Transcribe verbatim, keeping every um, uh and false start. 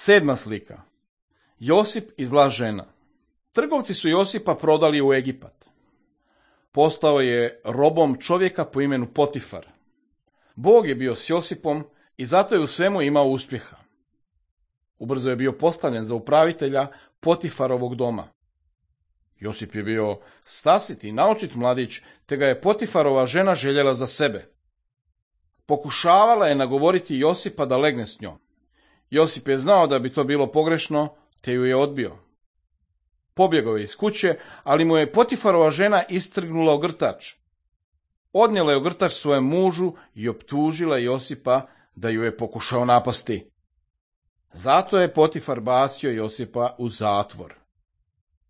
Sedma slika. Josip i zla žena. Trgovci su Josipa prodali u Egipat. Postao je robom čovjeka po imenu Potifar. Bog je bio s Josipom i zato je u svemu imao uspjeha. Ubrzo je bio postavljen za upravitelja Potifarovog doma. Josip je bio stasit i naočit mladić, te ga je Potifarova žena željela za sebe. Pokušavala je nagovoriti Josipa da legne s njom. Josip je znao da bi to bilo pogrešno, te ju je odbio. Pobjegao je iz kuće, ali mu je Potifarova žena istrgnula ogrtač. Odnijela je ogrtač svojem mužu i optužila Josipa da ju je pokušao napasti. Zato je Potifar bacio Josipa u zatvor.